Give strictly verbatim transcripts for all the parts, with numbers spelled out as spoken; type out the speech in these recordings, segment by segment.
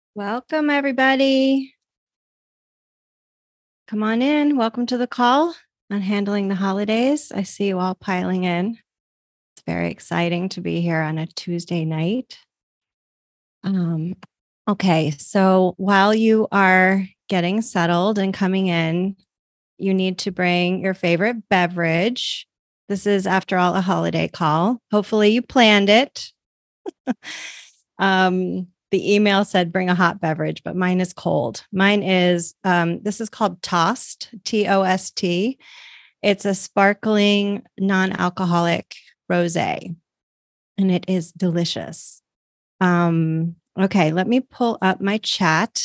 Welcome, everybody. Come on in. Welcome to the call on handling the holidays. I see you all piling in. It's very exciting to be here on a Tuesday night. Um, okay, so while you are getting settled and coming in, you need to bring your favorite beverage. This is, after all, a holiday call. Hopefully, you planned it. um, the email said bring a hot beverage, but mine is cold. Mine is, um, this is called Tost, T O S T. It's a sparkling, non-alcoholic rosé, and it is delicious. Um, okay, let me pull up my chat.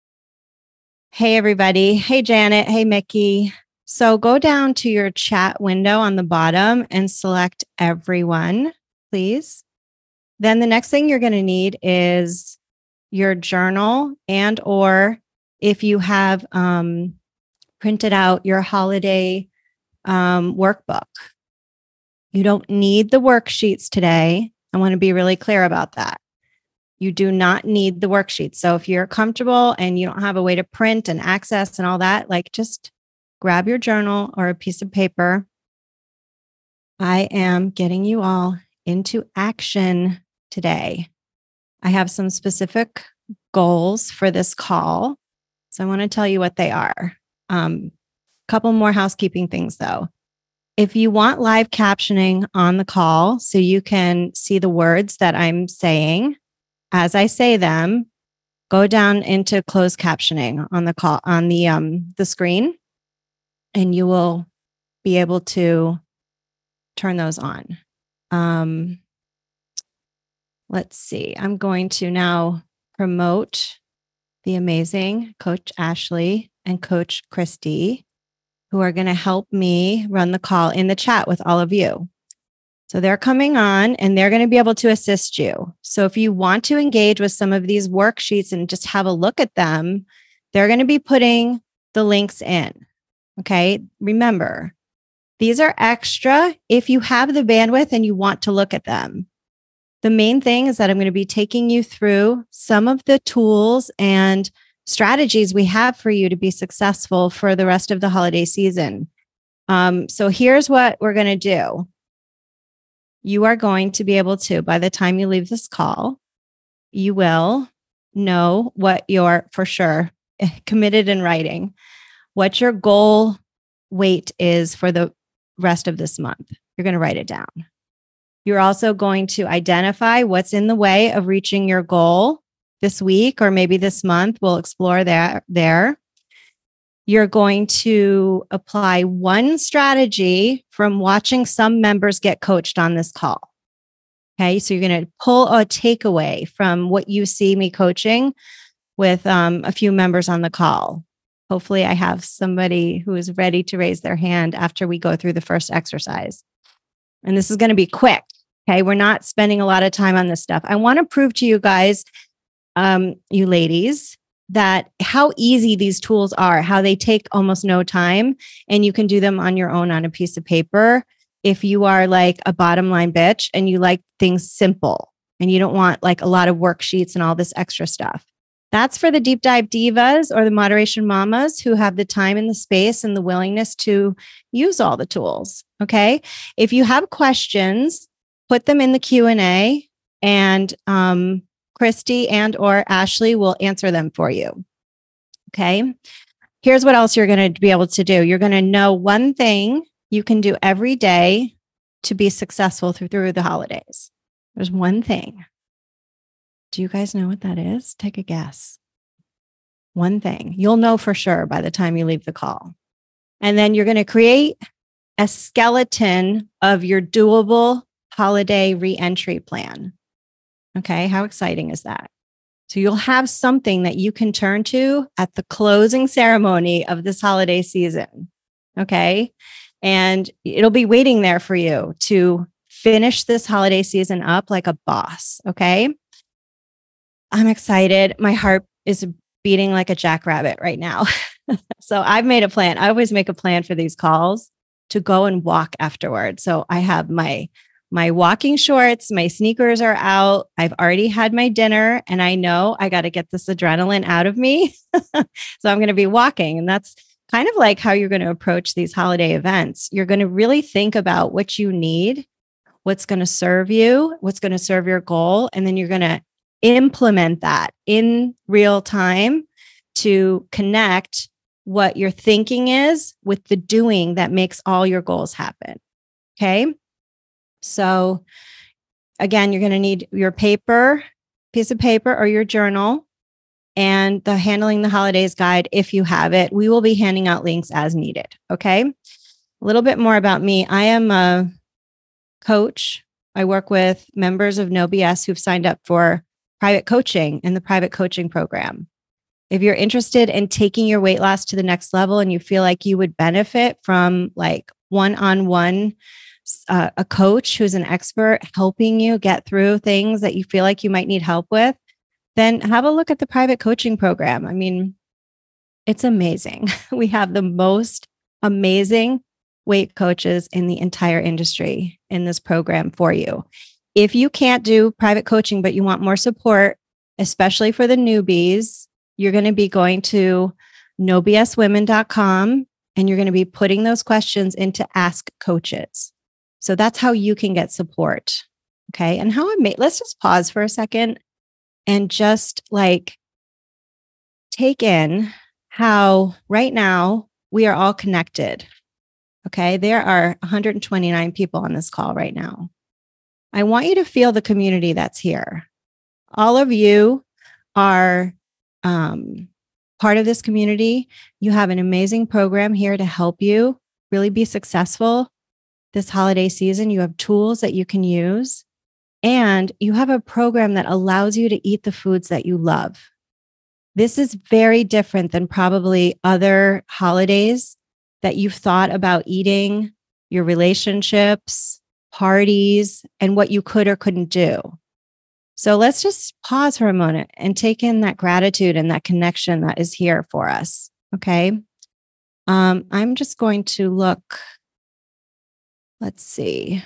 Hey, everybody. Hey, Janet. Hey, Mickey. So go down to your chat window on the bottom and select everyone, please. Then the next thing you're going to need is your journal, and or if you have um, printed out your holiday um, workbook. You don't need the worksheets today. I want to be really clear about that. You do not need the worksheets. So if you're comfortable and you don't have a way to print and access and all that, like just grab your journal or a piece of paper. I am getting you all into action today. I have some specific goals for this call. So I want to tell you what they are. Um, couple more housekeeping things though. If you want live captioning on the call so you can see the words that I'm saying as I say them, go down into closed captioning on the call on the um the screen, and you will be able to turn those on. Um, let's see. I'm going to now promote the amazing Coach Ashley and Coach Christy, who are going to help me run the call in the chat with all of you. So they're coming on and they're going to be able to assist you. So if you want to engage with some of these worksheets and just have a look at them, they're going to be putting the links in. Okay. Remember, these are extra if you have the bandwidth and you want to look at them. The main thing is that I'm going to be taking you through some of the tools and strategies we have for you to be successful for the rest of the holiday season. Um, so here's what we're going to do. You are going to be able to, by the time you leave this call, you will know what your, for sure, committed in writing, what your goal weight is for the rest of this month. You're going to write it down. You're also going to identify what's in the way of reaching your goal this week or maybe this month. We'll explore that there. You're going to apply one strategy from watching some members get coached on this call. Okay, so you're going to pull a takeaway from what you see me coaching with um, a few members on the call. Hopefully I have somebody who is ready to raise their hand after we go through the first exercise. And this is going to be quick. Okay, we're not spending a lot of time on this stuff. I want to prove to you guys, um, you ladies, that how easy these tools are, how they take almost no time, and you can do them on your own on a piece of paper. If you are like a bottom line bitch and you like things simple and you don't want like a lot of worksheets and all this extra stuff. That's for the deep dive divas or the moderation mamas who have the time and the space and the willingness to use all the tools. Okay. If you have questions, put them in the Q and A, and um, Christy and or Ashley will answer them for you. Okay. Here's what else you're going to be able to do. You're going to know one thing you can do every day to be successful through, through the holidays. There's one thing. Do you guys know what that is? Take a guess. One thing. You'll know for sure by the time you leave the call. And then you're going to create a skeleton of your doable holiday reentry plan. Okay, how exciting is that? So you'll have something that you can turn to at the closing ceremony of this holiday season. Okay, and it'll be waiting there for you to finish this holiday season up like a boss. Okay, I'm excited. My heart is beating like a jackrabbit right now. So I've made a plan. I always make a plan for these calls to go and walk afterward. So I have my my walking shorts, my sneakers are out. I've already had my dinner and I know I got to get this adrenaline out of me. So I'm going to be walking. And that's kind of like how you're going to approach these holiday events. You're going to really think about what you need, what's going to serve you, what's going to serve your goal. And then you're going to implement that in real time to connect what your thinking is with the doing that makes all your goals happen. Okay. So again, you're going to need your paper, piece of paper or your journal and the Handling the Holidays guide if you have it. We will be handing out links as needed. Okay. A little bit more about me. I am a coach. I work with members of No B S who've signed up for private coaching in the private coaching program. If you're interested in taking your weight loss to the next level and you feel like you would benefit from like one-on-one Uh, a coach who's an expert helping you get through things that you feel like you might need help with, then have a look at the private coaching program. I mean, it's amazing. We have the most amazing weight coaches in the entire industry in this program for you. If you can't do private coaching, but you want more support, especially for the newbies, you're going to be going to no b s women dot com and you're going to be putting those questions into Ask Coaches. So that's how you can get support. Okay. And how I made, let's just pause for a second and just like take in how right now we are all connected. Okay. There are one hundred twenty-nine people on this call right now. I want you to feel the community that's here. All of you are um, part of this community. You have an amazing program here to help you really be successful this holiday season. You have tools that you can use, and you have a program that allows you to eat the foods that you love. This is very different than probably other holidays that you've thought about eating, your relationships, parties, and what you could or couldn't do. So let's just pause for a moment and take in that gratitude and that connection that is here for us. Okay. Um, I'm just going to look. Let's see.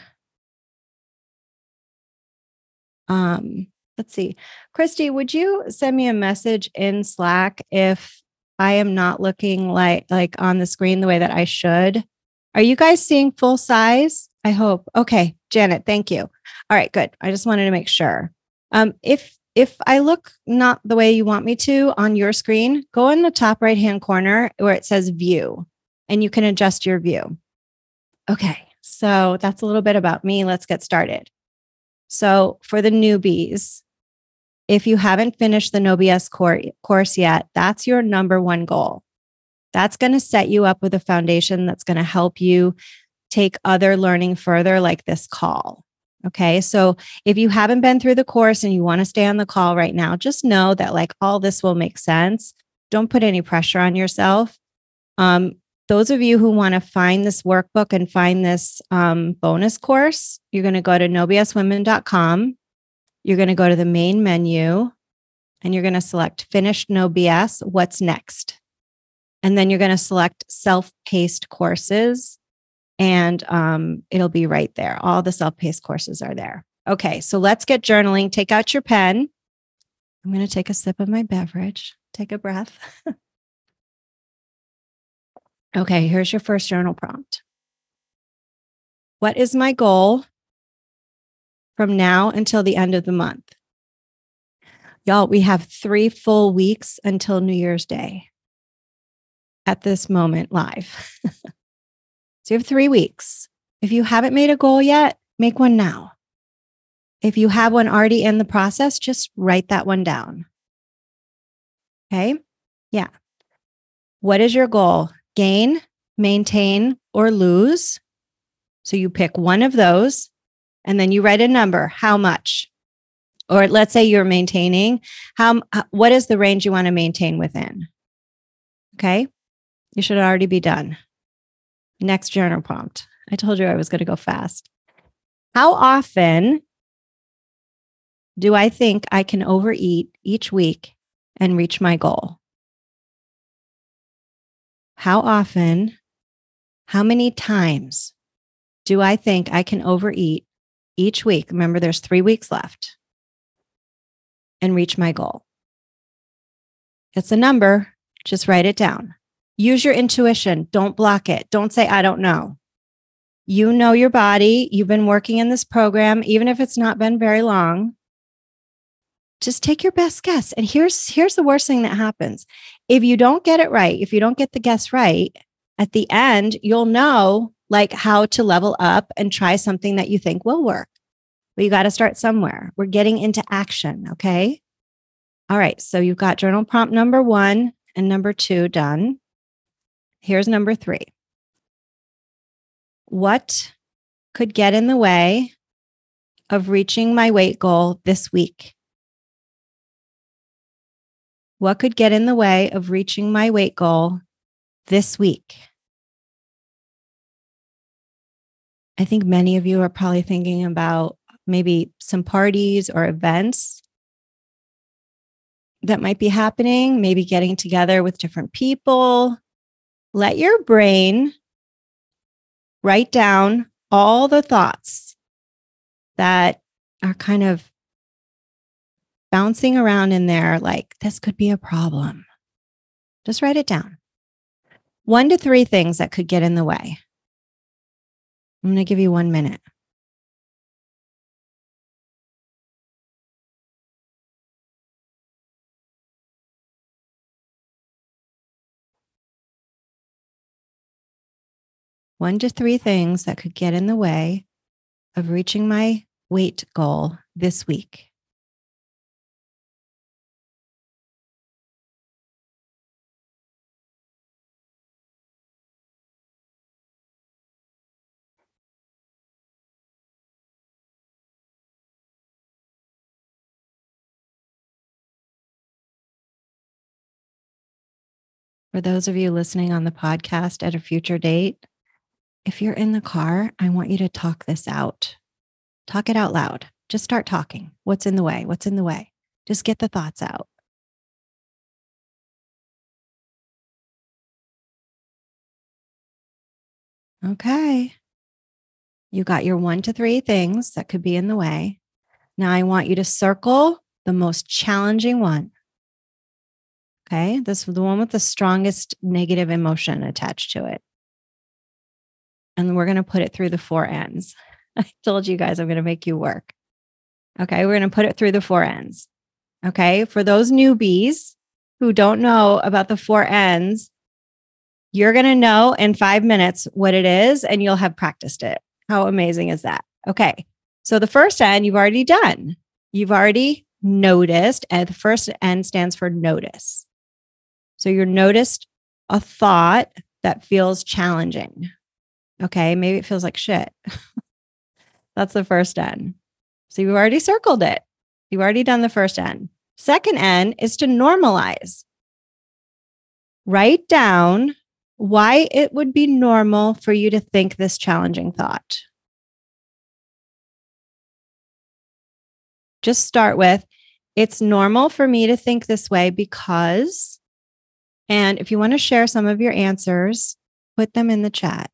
Um, let's see. Christy, would you send me a message in Slack if I am not looking like, like on the screen the way that I should? Are you guys seeing full size? I hope. Okay, Janet, thank you. All right, good. I just wanted to make sure. Um, if if I look not the way you want me to on your screen, go in the top right-hand corner where it says view, and you can adjust your view. Okay. So that's a little bit about me. Let's get started. So for the newbies, if you haven't finished the No B S core, course yet, that's your number one goal. That's going to set you up with a foundation that's going to help you take other learning further, like this call. Okay. So if you haven't been through the course and you want to stay on the call right now, just know that like all this will make sense. Don't put any pressure on yourself. Um, Those of you who want to find this workbook and find this um, bonus course, you're going to go to no b s women dot com. You're going to go to the main menu and you're going to select Finished No B S, What's Next? And then you're going to select Self-Paced Courses and um, it'll be right there. All the self-paced courses are there. Okay, so let's get journaling. Take out your pen. I'm going to take a sip of my beverage. Take a breath. Okay, here's your first journal prompt. What is my goal from now until the end of the month? Y'all, we have three full weeks until New Year's Day at this moment live. So you have three weeks. If you haven't made a goal yet, make one now. If you have one already in the process, just write that one down. Okay? Yeah. What is your goal? Gain, maintain, or lose? So you pick one of those and then you write a number. How much? Or let's say you're maintaining. How? What is the range you want to maintain within? Okay? You should already be done. Next journal prompt. I told you I was going to go fast. How often do I think I can overeat each week and reach my goal? How often, how many times do I think I can overeat each week. Remember, there's three weeks left, and reach my goal. It's a number. Just write it down. Use your intuition. Don't block it. Don't say, I don't know. You know your body. You've been working in this program, even if it's not been very long. Just take your best guess. And here's, here's the worst thing that happens. If you don't get it right, if you don't get the guess right, at the end, you'll know like how to level up and try something that you think will work. But you got to start somewhere. We're getting into action. Okay. All right. So you've got journal prompt number one and number two done. Here's number three. What could get in the way of reaching my weight goal this week? What could get in the way of reaching my weight goal this week? I think many of you are probably thinking about maybe some parties or events that might be happening, maybe getting together with different people. Let your brain write down all the thoughts that are kind of bouncing around in there, like this could be a problem. Just write it down. One to three things that could get in the way. I'm going to give you one minute. One to three things that could get in the way of reaching my weight goal this week. For those of you listening on the podcast at a future date, if you're in the car, I want you to talk this out. Talk it out loud. Just start talking. What's in the way? What's in the way? Just get the thoughts out. Okay. You got your one to three things that could be in the way. Now I want you to circle the most challenging one. Okay. This is the one with the strongest negative emotion attached to it. And we're going to put it through the four ends. I told you guys I'm going to make you work. Okay. We're going to put it through the four ends. Okay. For those newbies who don't know about the four ends, you're going to know in five minutes what it is and you'll have practiced it. How amazing is that? Okay. So the first N you've already done. You've already noticed, and the first N stands for notice. So you're noticed a thought that feels challenging. Okay. Maybe it feels like shit. That's the first N. So you've already circled it. You've already done the first N. Second N is to normalize. Write down why it would be normal for you to think this challenging thought. Just start with, it's normal for me to think this way because, and if you want to share some of your answers, put them in the chat.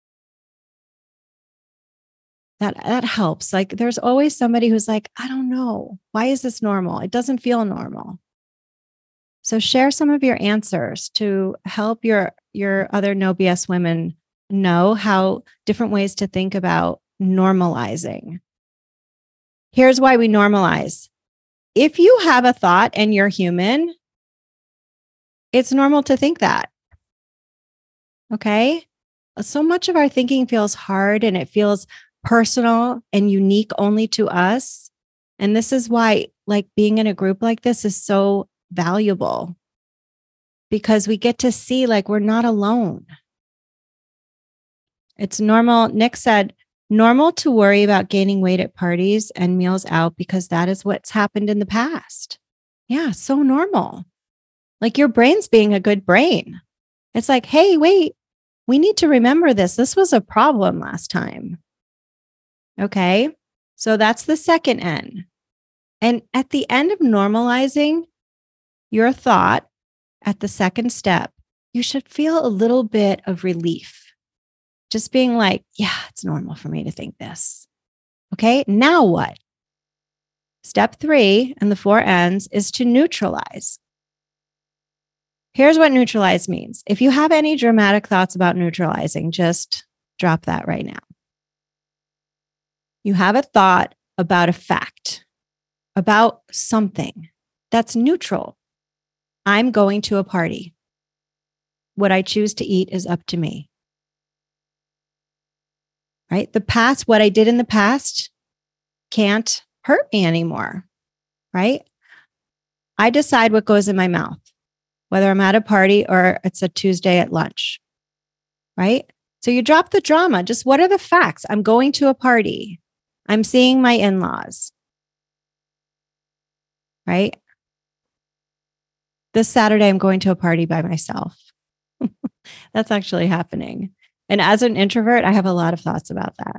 That, that helps. Like there's always somebody who's like, I don't know. Why is this normal? It doesn't feel normal. So share some of your answers to help your, your other No B S women know how different ways to think about normalizing. Here's why we normalize. If you have a thought and you're human, it's normal to think that. Okay? So much of our thinking feels hard and it feels personal and unique only to us. And this is why, like, being in a group like this is so valuable, because we get to see like we're not alone. It's normal. Nick said, normal to worry about gaining weight at parties and meals out because that is what's happened in the past. Yeah, so normal. Like your brain's being a good brain. It's like, hey, wait, we need to remember this. This was a problem last time. Okay, so that's the second N. And at the end of normalizing your thought, at the second step, you should feel a little bit of relief. Just being like, yeah, it's normal for me to think this. Okay, now what? Step three and the four N's is to neutralize. Here's what neutralize means. If you have any dramatic thoughts about neutralizing, just drop that right now. You have a thought about a fact, about something that's neutral. I'm going to a party. What I choose to eat is up to me. Right? The past, what I did in the past can't hurt me anymore. Right? I decide what goes in my mouth, whether I'm at a party or it's a Tuesday at lunch. Right? So you drop the drama. Just what are the facts? I'm going to a party. I'm seeing my in-laws. Right? This Saturday, I'm going to a party by myself. That's actually happening. And as an introvert, I have a lot of thoughts about that.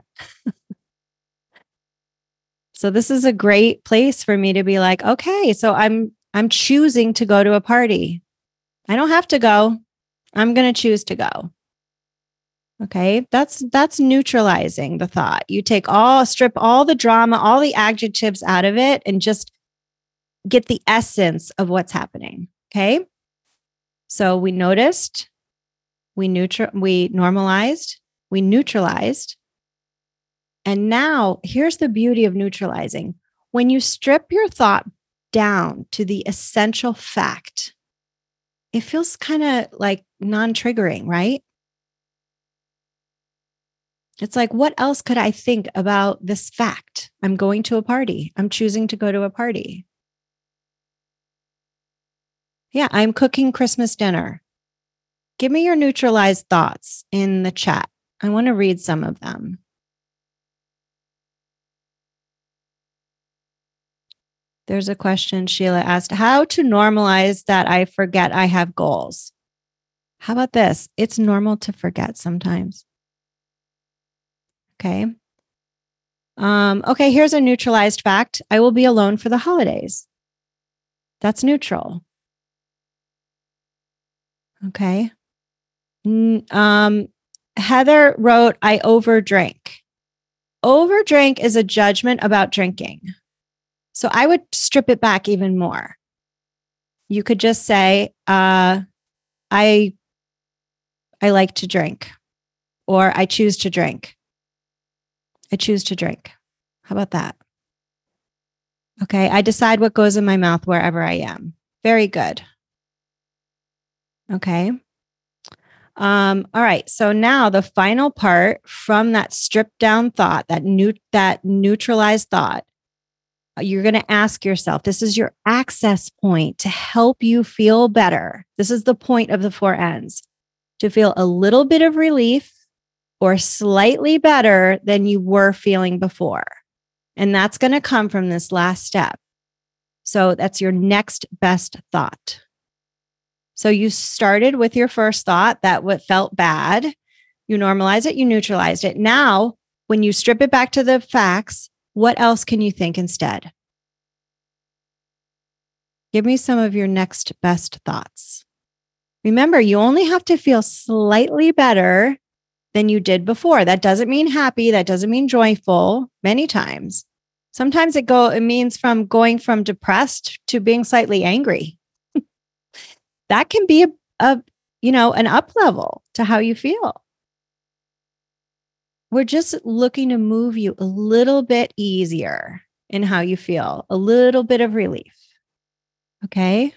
So this is a great place for me to be like, okay, so I'm I'm choosing to go to a party. I don't have to go. I'm going to choose to go. Okay, that's that's neutralizing the thought. You take all, strip all the drama, all the adjectives out of it, and just get the essence of what's happening. Okay, so we noticed, we neutral, we normalized, we neutralized, and now here's the beauty of neutralizing. When you strip your thought down to the essential fact, it feels kind of like non-triggering, right? It's like, what else could I think about this fact? I'm going to a party. I'm choosing to go to a party. Yeah, I'm cooking Christmas dinner. Give me your neutralized thoughts in the chat. I want to read some of them. There's a question Sheila asked, how to normalize that I forget I have goals? How about this? It's normal to forget sometimes. Okay. Um, okay, here's a neutralized fact. I will be alone for the holidays. That's neutral. Okay. Um, Heather wrote, I overdrink. Overdrink is a judgment about drinking. So I would strip it back even more. You could just say, uh, I, I like to drink, or I choose to drink. I choose to drink. How about that? Okay. I decide what goes in my mouth wherever I am. Very good. Okay. Um, all right. So now the final part from that stripped down thought, that new, that neutralized thought, you're going to ask yourself, this is your access point to help you feel better. This is the point of the four N's, to feel a little bit of relief or slightly better than you were feeling before. And that's going to come from this last step. So that's your next best thought. So you started with your first thought that what felt bad. You normalized it, you neutralized it. Now, when you strip it back to the facts, what else can you think instead? Give me some of your next best thoughts. Remember, you only have to feel slightly better than you did before. That doesn't mean happy. That doesn't mean joyful. Many times. Sometimes it go it means from going from depressed to being slightly angry. That can be a, a you know, an up level to how you feel. We're just looking to move you a little bit easier in how you feel, a little bit of relief. Okay.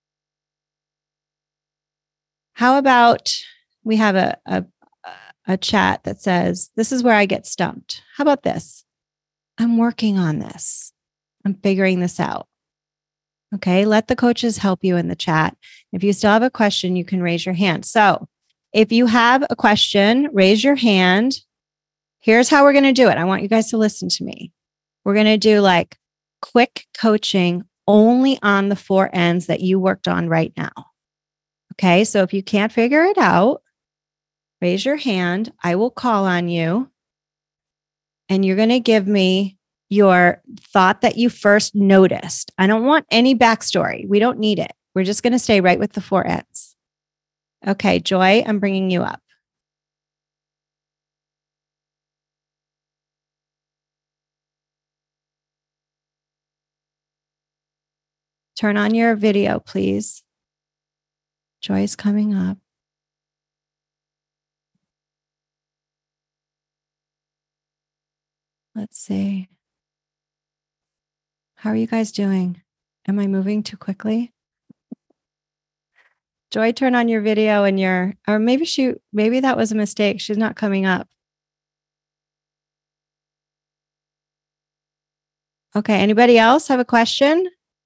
How about we have a, a, a chat that says, this is where I get stumped. How about this? I'm working on this. I'm figuring this out. Okay. Let the coaches help you in the chat. If you still have a question, you can raise your hand. So if you have a question, raise your hand. Here's how we're going to do it. I want you guys to listen to me. We're going to do like quick coaching only on the four N's that you worked on right now. Okay. So if you can't figure it out, raise your hand. I will call on you. And you're going to give me your thought that you first noticed. I don't want any backstory. We don't need it. We're just going to stay right with the four N's. Okay, Joy, I'm bringing you up. Turn on your video, please. Joy's coming up. Let's see. How are you guys doing? Am I moving too quickly? Joy, turn on your video and your, or maybe she, maybe that was a mistake. She's not coming up. Okay. Anybody else have a question?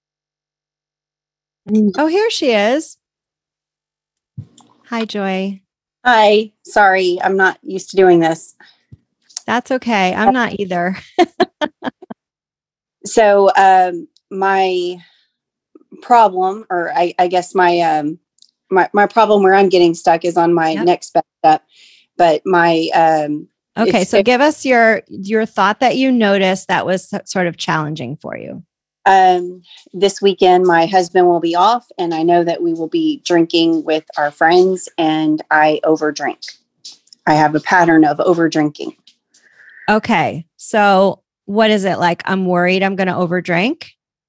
Oh, here she is. Hi, Joy. Hi. Sorry, I'm not used to doing this. That's okay. I'm not either. So um, my problem, or I, I guess my, um, my my problem where I'm getting stuck is on my Yep. next best step. But my um, Okay. it's- So give us your your thought that you noticed that was so- sort of challenging for you. um, this weekend my husband will be off, and I know that we will be drinking with our friends, and I overdrink. I have a pattern of over drinking. Okay. So what is it like? I'm worried I'm going to overdrink.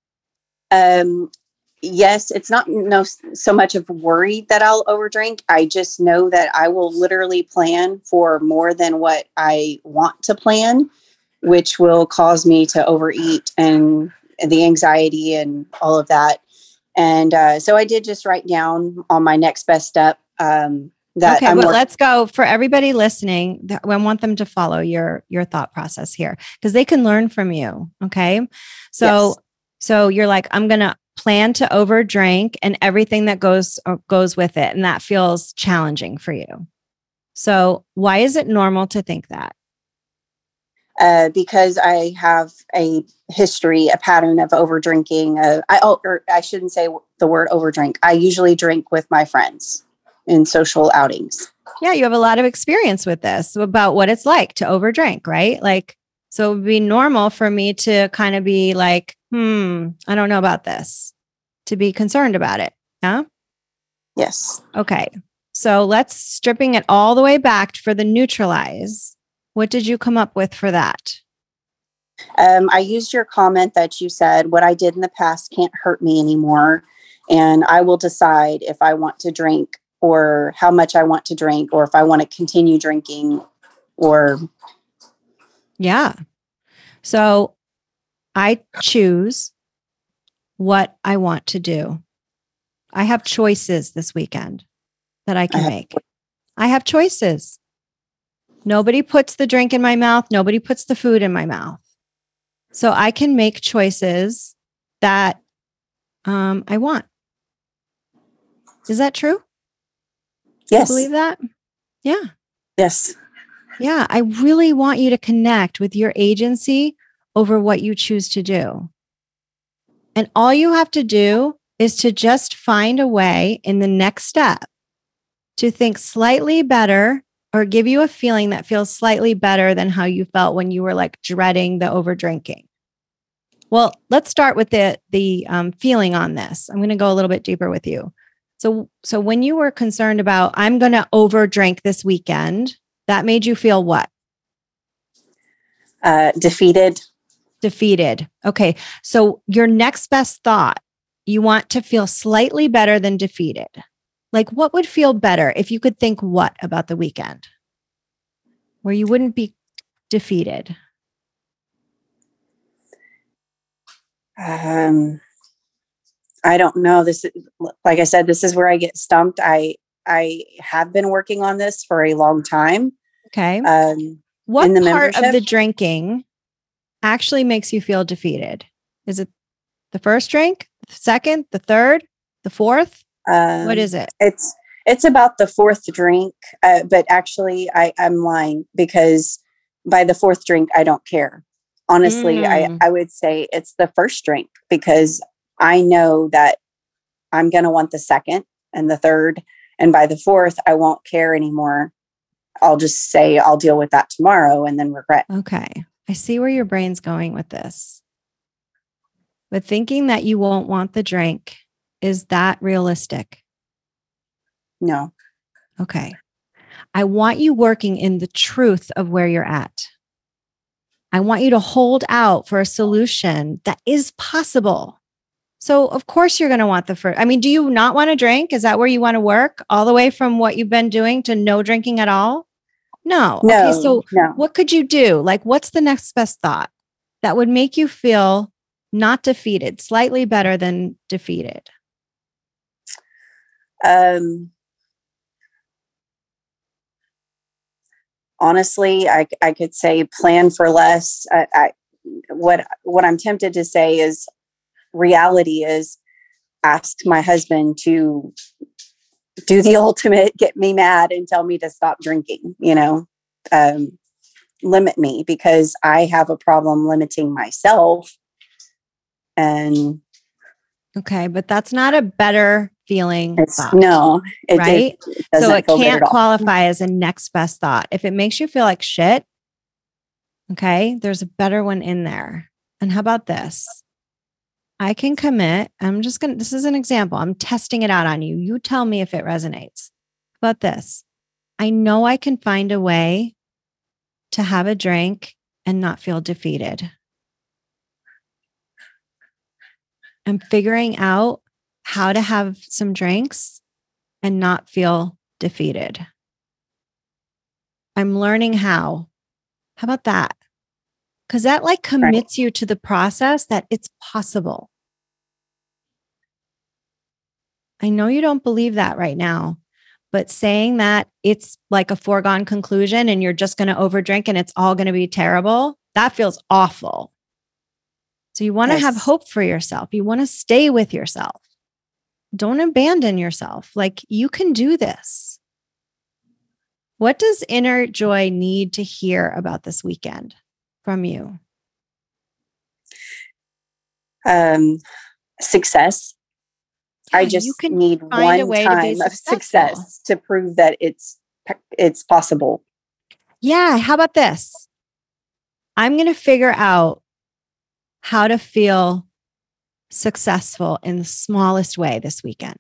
Um, yes, it's not no so much of worried that I'll overdrink. I just know that I will literally plan for more than what I want to plan, which will cause me to overeat and the anxiety and all of that. And uh, so I did just write down on my next best step. Um, that Okay, I'm but work- let's go for everybody listening. th- I want them to follow your your thought process here because they can learn from you. Okay, so Yes. so you're like, I'm gonna plan to overdrink and everything that goes uh, goes with it, and that feels challenging for you. So why is it normal to think that? Uh, because I have a history, a pattern of over drinking. Uh, I, oh, or I shouldn't say the word overdrink. I usually drink with my friends in social outings. Yeah, you have a lot of experience with this about what it's like to overdrink, right? Like, so it would be normal for me to kind of be like, hmm, I don't know about this, to be concerned about it. Yeah. Yes. Okay. So let's stripping it all the way back for the neutralize. What did you come up with for that? Um, I used your comment that you said, what I did in the past can't hurt me anymore. And I will decide if I want to drink or how much I want to drink, or if I want to continue drinking or. Yeah. So I choose what I want to do. I have choices this weekend that I can I have- make. I have choices. Nobody puts the drink in my mouth. Nobody puts the food in my mouth. So I can make choices that um, I want. Is that true? Yes. You believe that? Yeah. Yes. Yeah. I really want you to connect with your agency over what you choose to do. And all you have to do is to just find a way in the next step to think slightly better or give you a feeling that feels slightly better than how you felt when you were like dreading the over drinking. Well, let's start with the the um, feeling on this. I'm going to go a little bit deeper with you. So, so when you were concerned about I'm going to over drink this weekend, that made you feel what? Uh, defeated. Defeated. Okay. So your next best thought, you want to feel slightly better than defeated. Like what would feel better if you could think what about the weekend where you wouldn't be defeated? Um, I don't know. This, is- like I said, this is where I get stumped. I I have been working on this for a long time. Okay. Um, What in the part of the membership? drinking actually makes you feel defeated? Is it the first drink, the second, the third, the fourth? um, What is it? It's it's about the fourth drink, uh, but actually, I I'm lying because by the fourth drink, I don't care. Honestly, Mm. I I would say it's the first drink because I know that I'm going to want the second and the third, and by the fourth, I won't care anymore. I'll just say I'll deal with that tomorrow and then regret. Okay. I see where your brain's going with this. But thinking that you won't want the drink, is that realistic? No. Okay. I want you working in the truth of where you're at. I want you to hold out for a solution that is possible. So of course you're going to want the first. I mean, do you not want to drink? Is that where you want to work all the way from what you've been doing to no drinking at all? No. No, Okay. So no. what could you do? Like, what's the next best thought that would make you feel not defeated, slightly better than defeated? Um, honestly, I, I could say plan for less. I, I, what, what I'm tempted to say is reality is ask my husband to do the ultimate, get me mad and tell me to stop drinking, you know, um, limit me, because I have a problem limiting myself. And okay, but that's not a better feeling it's thought, no, it, right? it, it So it feel good can't at all. qualify as a next best thought. If it makes you feel like shit, okay, there's a better one in there. And how about this? I can commit. I'm just going to, this is an example. I'm testing it out on you. You tell me if it resonates. How about this? I know I can find a way to have a drink and not feel defeated. I'm figuring out how to have some drinks and not feel defeated. I'm learning how. How about that? Because that like commits right. you to the process that it's possible. I know you don't believe that right now, but saying that it's like a foregone conclusion and you're just going to overdrink and it's all going to be terrible, that feels awful. So you want to yes. have hope for yourself. You want to stay with yourself. Don't abandon yourself. Like, you can do this. What does inner joy need to hear about this weekend from you? Um, success. Yeah, I just need one time of success to prove that it's it's possible. Yeah. How about this? I'm going to figure out how to feel successful in the smallest way this weekend.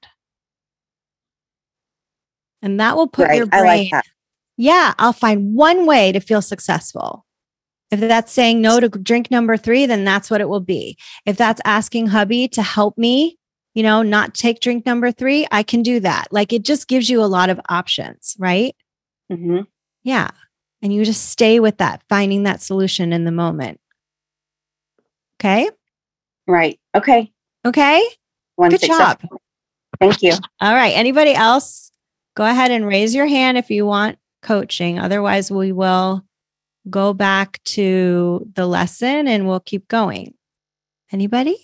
And that will put right. your brain. I like that. Yeah, I'll find one way to feel successful. If that's saying no to drink number three, then that's what it will be. If that's asking hubby to help me, you know, not take drink number three, I can do that. Like, it just gives you a lot of options, right? Mm-hmm. Yeah. And you just stay with that, finding that solution in the moment. Okay. Right. Okay. Okay. One Good job. Thank you. All right. Anybody else? Go ahead and raise your hand if you want coaching. Otherwise, we will go back to the lesson and we'll keep going. Anybody?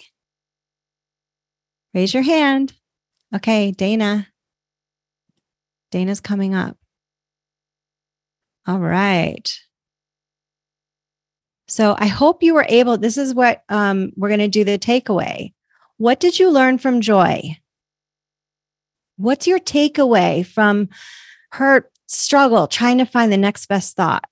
Raise your hand. Okay, Dana. Dana's coming up. All right. So I hope you were able, this is what um, we're going to do the takeaway. What did you learn from Joy? What's your takeaway from her struggle trying to find the next best thought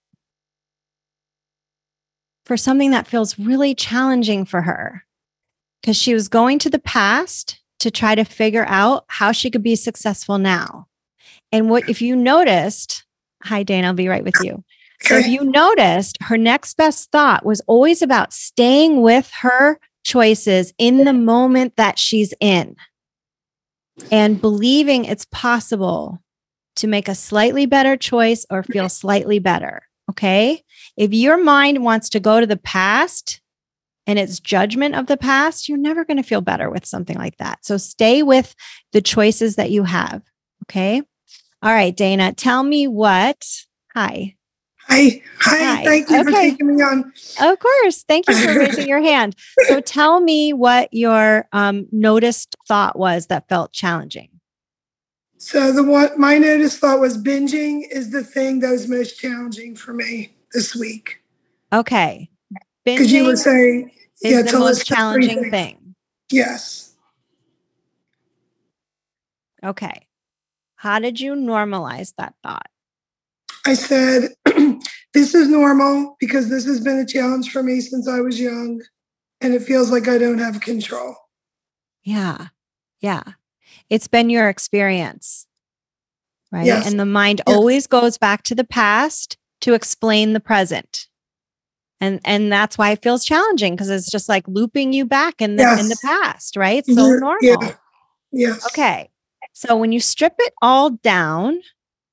for something that feels really challenging for her? Because she was going to the past to try to figure out how she could be successful now. And what if you noticed, hi, Dana, I'll be right with you. So if you noticed, her next best thought was always about staying with her choices in the moment that she's in and believing it's possible to make a slightly better choice or feel slightly better. Okay. If your mind wants to go to the past and its judgment of the past, you're never going to feel better with something like that. So stay with the choices that you have. Okay. All right, Dana, tell me what, hi. Hi. Hi. Hi. Thank you okay. for taking me on. Of course. Thank you for raising your hand. So tell me what your um, noticed thought was that felt challenging. So the one my noticed thought was binging is the thing that was most challenging for me this week. Okay. Because you were saying is yeah, the most challenging thing. Yes. Okay. How did you normalize that thought? I said, this is normal because this has been a challenge for me since I was young, and it feels like I don't have control. Yeah. Yeah. It's been your experience, right? Yes. And the mind yes. always goes back to the past to explain the present. And and that's why it feels challenging because it's just like looping you back in the Yes. in the past, right? It's so Yeah, normal. yeah. Yes. Okay. So when you strip it all down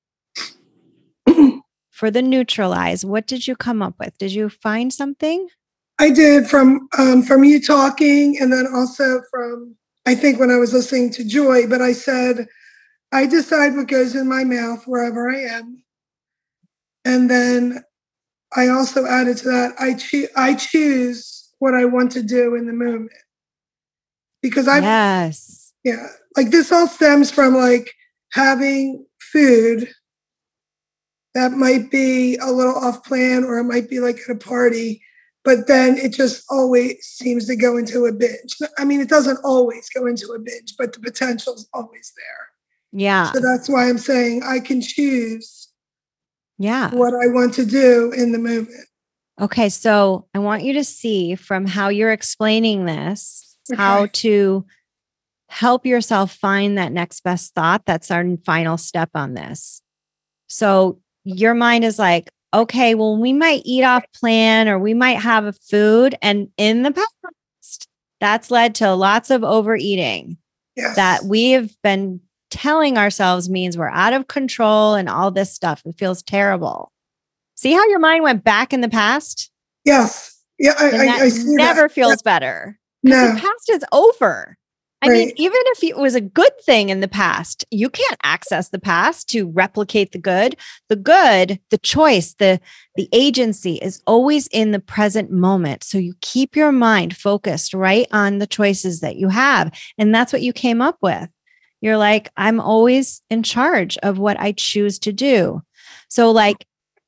for the neutralize, what did you come up with? Did you find something? I did from um, from you talking, and then also from I think when I was listening to Joy. But I said I decide what goes in my mouth wherever I am, and then I also added to that I choose I choose what I want to do in the moment because I Yes. yeah like this all stems from like having food that might be a little off plan or it might be like at a party. But then it just always seems to go into a binge. I mean, it doesn't always go into a binge, but the potential is always there. Yeah. So that's why I'm saying I can choose Yeah. what I want to do in the moment. Okay. So I want you to see from how you're explaining this, Okay. how to help yourself find that next best thought. That's our final step on this. So your mind is like, okay, well, we might eat off plan or we might have a food. And in the past, that's led to lots of overeating Yes. that we have been telling ourselves means we're out of control and all this stuff. It feels terrible. See how your mind went back in the past? Yes. Yeah, I, And that I, I see never that. feels better. No. The past is over. I Right. mean, even if it was a good thing in the past, you can't access the past to replicate the good. The good, the choice, the, the agency is always in the present moment. So you keep your mind focused right on the choices that you have. And that's what you came up with. You're like, I'm always in charge of what I choose to do. So like,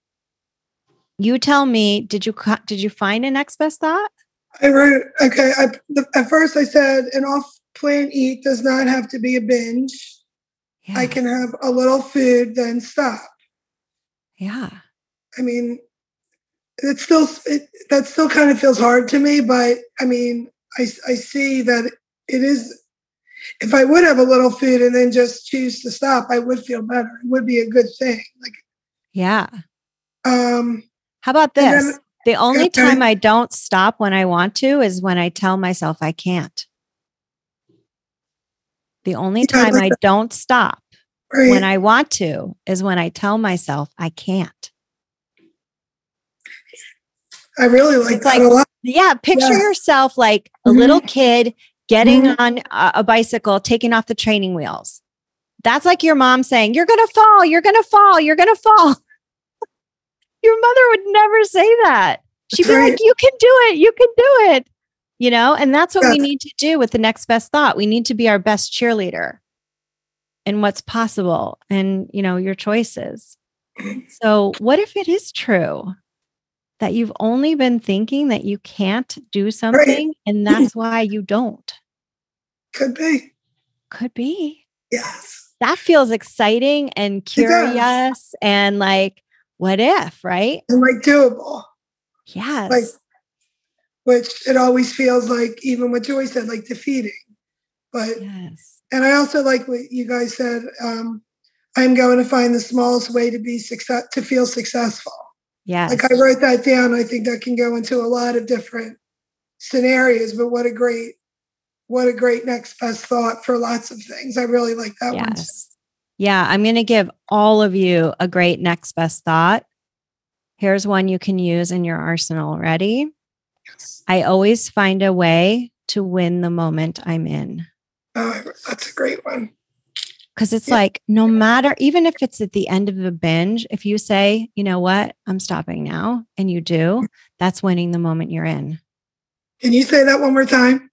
you tell me, did you, did you find a next best thought? I wrote, okay. I, the, at first I said an off plan eat does not have to be a binge. Yes. I can have a little food, then stop. Yeah. I mean, it still, it, that still kind of feels hard to me, but I mean, I, I see that it is, if I would have a little food and then just choose to stop, I would feel better. It would be a good thing. Like, yeah. Um, How about this? then, The only okay. time I don't stop when I want to is when I tell myself I can't. The only time I don't stop right. when I want to is when I tell myself I can't. I really like It's that like, a lot. Yeah, picture Yes. yourself like a Mhm. little kid getting Mhm. on a, a bicycle, taking off the training wheels. That's like your mom saying, you're going to fall, you're going to fall, you're going to fall. Your mother would never say that. She'd be Right. like, you can do it, you can do it. You know, and that's what we Yes. need to do with the next best thought. We need to be our best cheerleader in what's possible and, you know, your choices. So what if it is true that you've only been thinking that you can't do something Right. and that's why you don't? Could be. Could be. Yes. That feels exciting and does. curious and like, what if, right? And like doable. Yes. Like, which it always feels like, even what Joy said, like defeating. But, yes. and I also like what you guys said. Um, I'm going to find the smallest way to be success, to feel successful. Yes. Like I wrote that down. I think that can go into a lot of different scenarios, but what a great, what a great next best thought for lots of things. I really like that one too. Yes. Yeah. I'm going to give all of you a great next best thought. Here's one you can use in your arsenal. Ready? Yes. I always find a way to win the moment I'm in. Oh, that's a great one. Because it's Yeah. like, no matter, even if it's at the end of a binge, if you say, you know what, I'm stopping now, and you do, that's winning the moment you're in. Can you say that one more time?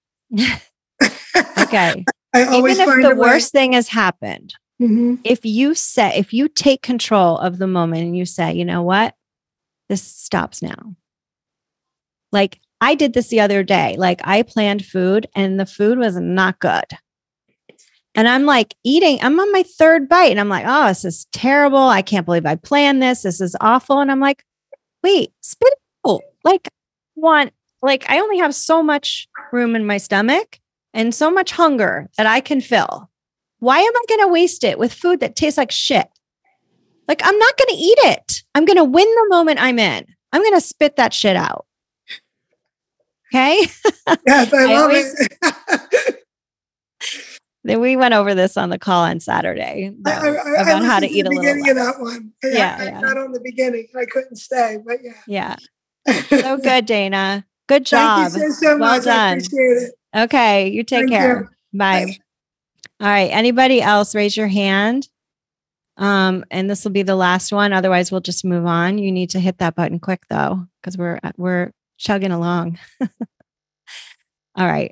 Okay. I always Even if find the a way. worst thing has happened, Mm-hmm. if you say, if you take control of the moment and you say, you know what, this stops now. Like I did this the other day. Like I planned food and the food was not good. And I'm like eating, I'm on my third bite and I'm like, oh, this is terrible. I can't believe I planned this. This is awful. And I'm like, wait, spit it out. Like one, like I only have so much room in my stomach and so much hunger that I can fill. Why am I going to waste it with food that tastes like shit? Like I'm not going to eat it. I'm going to win the moment I'm in. I'm going to spit that shit out. Okay. Yes, I, I love always- it. Then we went over this on the call on Saturday though, I, I, about I how to listened to eat the a little beginning of less. that one. I, Yeah, I, yeah. Not on the beginning. I couldn't stay, but yeah. Yeah. So good, Dana. Good job. Thank you so, so well much. I done. appreciate it. Okay. You take Thank care. you. Bye. Bye. All right. Anybody else raise your hand? Um, and this will be the last one. Otherwise, we'll just move on. You need to hit that button quick though, because we're we're chugging along. All right.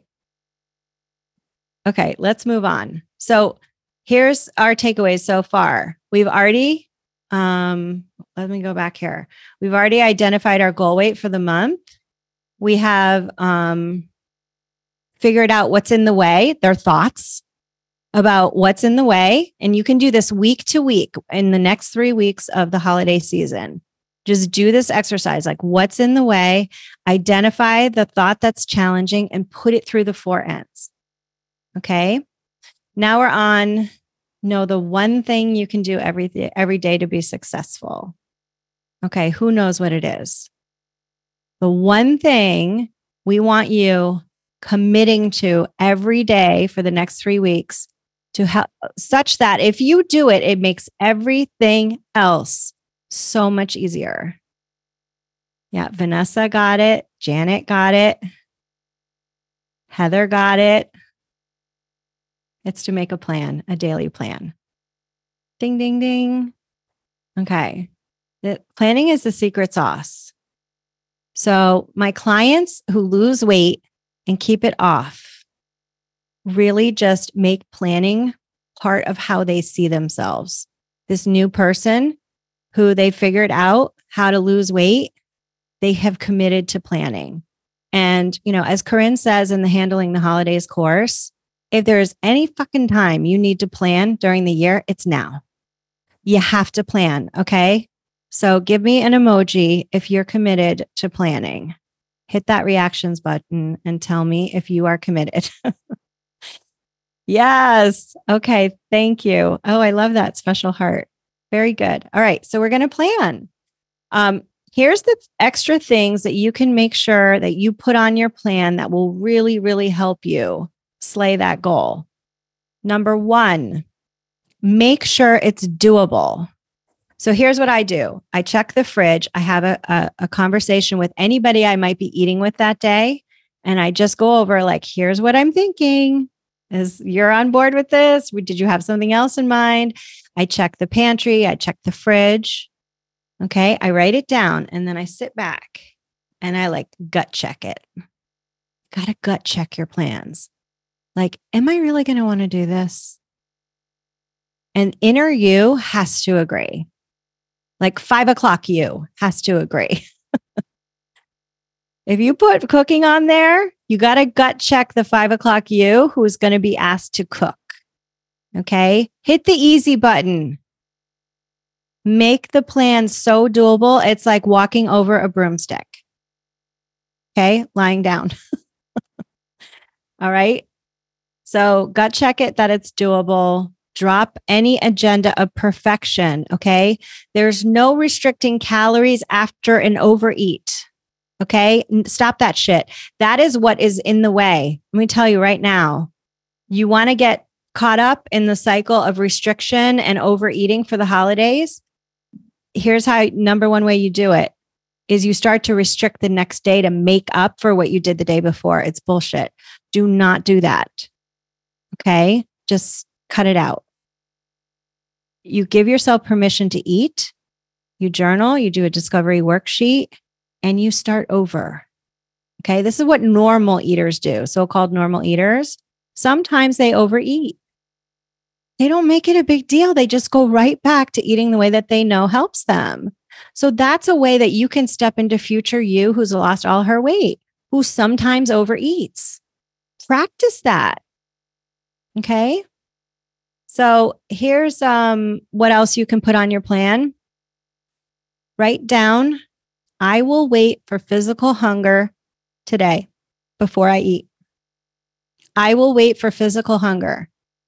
Okay, let's move on. So here's our takeaways so far. We've already, um, let me go back here. We've already identified our goal weight for the month. We have um, figured out what's in the way, their thoughts about what's in the way. And you can do this week to week in the next three weeks of the holiday season. Just do this exercise, like what's in the way, identify the thought that's challenging and put it through the four N's. Okay. Now we're on, know the one thing you can do every, every day to be successful. Okay. Who knows what it is? The one thing we want you committing to every day for the next three weeks to help, such that if you do it, it makes everything else so much easier. Yeah. Vanessa got it. Janet got it. Heather got it. It's to make a plan, a daily plan. Ding, ding, ding. Okay. The planning is the secret sauce. So my clients who lose weight and keep it off really just make planning part of how they see themselves. This new person who they figured out how to lose weight, they have committed to planning. And, you know, as Corinne says in the Handling the Holidays course, if there's any fucking time you need to plan during the year, it's now. You have to plan. Okay. So give me an emoji if you're committed to planning. Hit that reactions button and tell me if you are committed. Yes. Okay. Thank you. Oh, I love that special heart. Very good. All right. So we're going to plan. Um, here's the extra things that you can make sure that you put on your plan that will really, really help you slay that goal. Number one, make sure it's doable. So here's what I do. I check the fridge. I have a, a, a conversation with anybody I might be eating with that day. And I just go over like, here's what I'm thinking. Is you're on board with this? Did you have something else in mind? I check the pantry. I check the fridge. Okay. I write it down and then I sit back and I like gut check it. Got to gut check your plans. Like, am I really going to want to do this? And inner you has to agree. Like five o'clock you has to agree. If you put cooking on there, you got to gut check the five o'clock you who's going to be asked to cook. Okay. Hit the easy button. Make the plan so doable. It's like walking over a broomstick. Okay. Lying down. All right. So gut check it that it's doable. Drop any agenda of perfection. Okay. There's no restricting calories after an overeat. Okay. Stop that shit. That is what is in the way. Let me tell you right now, you want to get caught up in the cycle of restriction and overeating for the holidays. Here's how number one way you do it is you start to restrict the next day to make up for what you did the day before. It's bullshit. Do not do that. Okay. Just cut it out. You give yourself permission to eat. You journal, you do a discovery worksheet, and you start over. Okay. This is what normal eaters do. So-called normal eaters. Sometimes they overeat. They don't make it a big deal. They just go right back to eating the way that they know helps them. So that's a way that you can step into future you who's lost all her weight, who sometimes overeats. Practice that. Okay. So here's um, what else you can put on your plan. Write down, I will wait for physical hunger today before I eat. I will wait for physical hunger.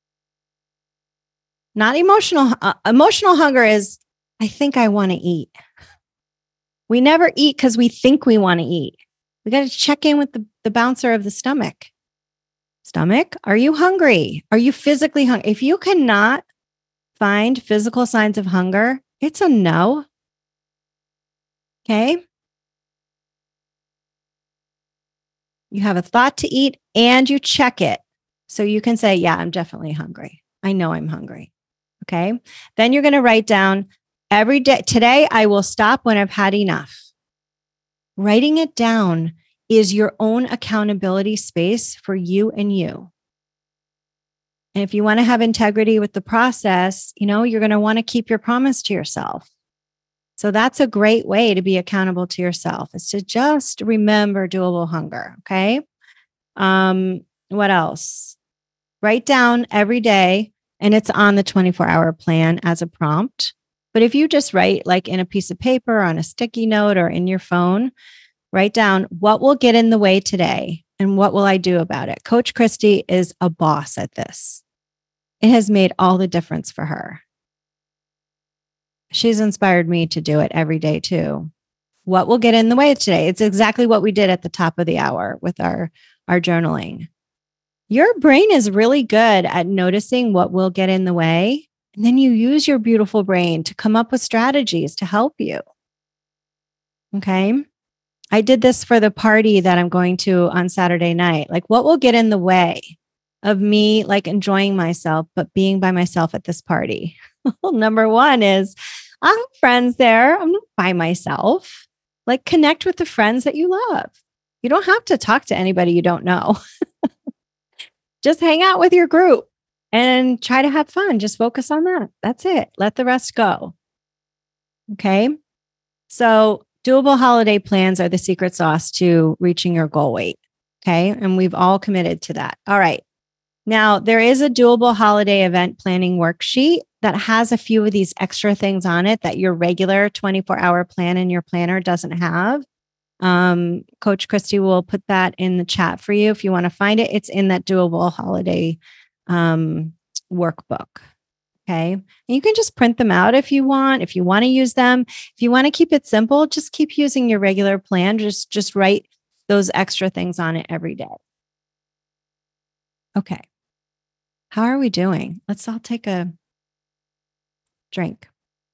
Not emotional. Uh, emotional hunger is, I think I want to eat. We never eat because we think we want to eat. We got to check in with the, the bouncer of the stomach. Stomach, are you hungry? Are you physically hungry? If you cannot find physical signs of hunger, it's a no. Okay. You have a thought to eat and you check it. So you can say, yeah, I'm definitely hungry. I know I'm hungry. Okay. Then you're going to write down every day. Today, I will stop when I've had enough. Writing it down is your own accountability space for you and you. And if you want to have integrity with the process, you know, you're going to want to keep your promise to yourself. So that's a great way to be accountable to yourself, is to just remember doable hunger. Okay. Um, what else? Write down every day, and it's on the twenty-four hour plan as a prompt. But if you just write like in a piece of paper, on a sticky note, or in your phone, write down what will get in the way today and what will I do about it. Coach Christy is a boss at this. It has made all the difference for her. She's inspired me to do it every day too. What will get in the way today? It's exactly what we did at the top of the hour with our, our journaling. Your brain is really good at noticing what will get in the way. And then you use your beautiful brain to come up with strategies to help you. Okay. I did this for the party that I'm going to on Saturday night. Like, what will get in the way of me like enjoying myself, but being by myself at this party? Well, number one is I have friends there. I'm not by myself. Like, connect with the friends that you love. You don't have to talk to anybody you don't know. Just hang out with your group and try to have fun. Just focus on that. That's it. Let the rest go. Okay. So doable holiday plans are the secret sauce to reaching your goal weight. Okay. And we've all committed to that. All right. Now, there is a doable holiday event planning worksheet that has a few of these extra things on it that your regular twenty-four hour plan in your planner doesn't have. Um, Coach Christy will put that in the chat for you if you want to find it. It's in that doable holiday um, workbook. Okay. And you can just print them out if you want, if you want to use them. If you want to keep it simple, just keep using your regular plan. Just, just write those extra things on it every day. Okay. How are we doing? Let's all take a drink.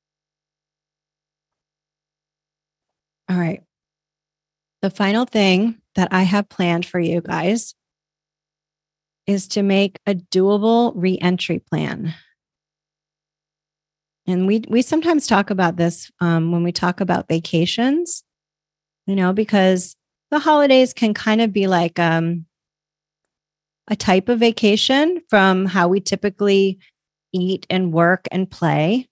All right. The final thing that I have planned for you guys is to make a doable re-entry plan. And we we sometimes talk about this um, when we talk about vacations, you know, because the holidays can kind of be like um, a type of vacation from how we typically eat and work and play.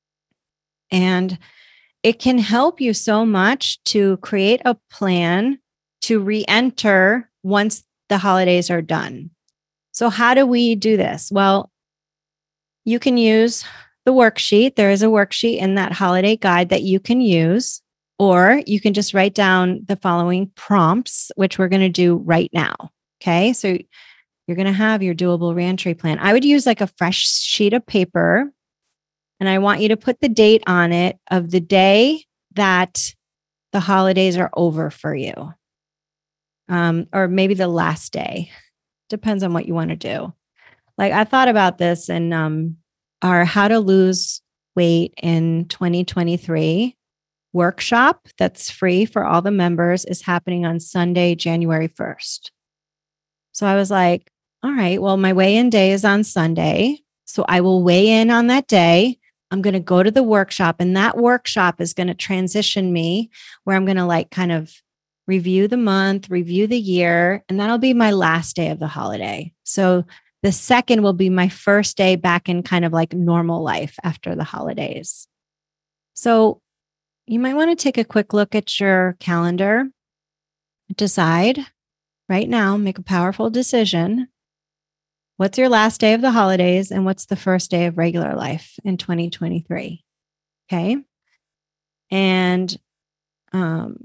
And it can help you so much to create a plan to re-enter once the holidays are done. So how do we do this? Well, you can use the worksheet. There is a worksheet in that holiday guide that you can use, or you can just write down the following prompts, which we're going to do right now. Okay. So you're going to have your doable reentry plan. I would use like a fresh sheet of paper, and I want you to put the date on it of the day that the holidays are over for you. Um, or maybe the last day. Depends on what you want to do. Like, I thought about this, and um, our How to Lose Weight in twenty twenty-three workshop that's free for all the members is happening on Sunday, January first. So I was like, all right, well, my weigh-in day is on Sunday. So I will weigh in on that day. I'm going to go to the workshop, and that workshop is going to transition me where I'm going to like kind of review the month, review the year, and that'll be my last day of the holiday. So the second will be my first day back in kind of like normal life after the holidays. So you might want to take a quick look at your calendar, decide right now, make a powerful decision. What's your last day of the holidays, and what's the first day of regular life in twenty twenty-three? Okay. And um,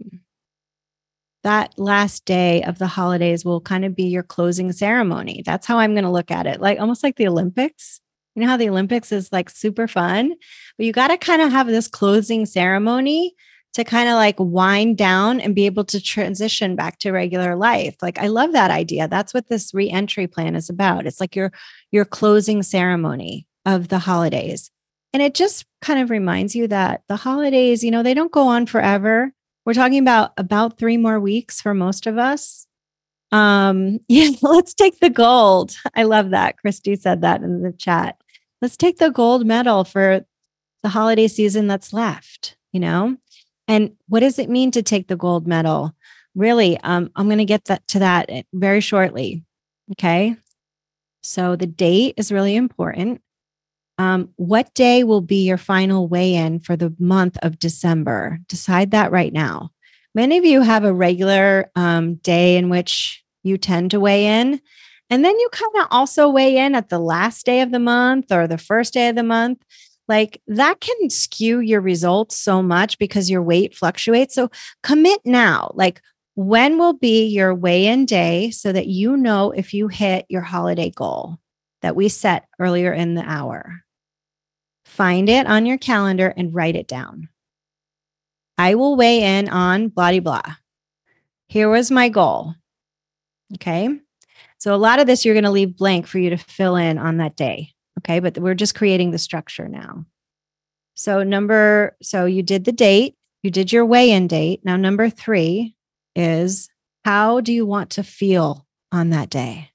that last day of the holidays will kind of be your closing ceremony. That's how I'm going to look at it. Like almost like the Olympics. You know how the Olympics is like super fun, but you got to kind of have this closing ceremony to kind of like wind down and be able to transition back to regular life. Like, I love that idea. That's what this re-entry plan is about. It's like your your closing ceremony of the holidays. And it just kind of reminds you that the holidays, you know, they don't go on forever. We're talking about about three more weeks for most of us. Um, yeah, let's take the gold. I love that. Christy said that in the chat. Let's take the gold medal for the holiday season that's left, you know? And what does it mean to take the gold medal? Really, um, I'm going to get that to that very shortly. Okay. So the date is really important. Um, what day will be your final weigh-in for the month of December? Decide that right now. Many of you have a regular um, day in which you tend to weigh in. And then you kind of also weigh in at the last day of the month or the first day of the month. Like, that can skew your results so much because your weight fluctuates. So commit now. Like, when will be your weigh-in day so that you know if you hit your holiday goal that we set earlier in the hour? Find it on your calendar and write it down. I will weigh in on blah, blah, blah. Here was my goal. Okay. So a lot of this you're going to leave blank for you to fill in on that day. Okay. But we're just creating the structure now. So number, so you did the date, you did your weigh-in date. Now, number three is, how do you want to feel on that day?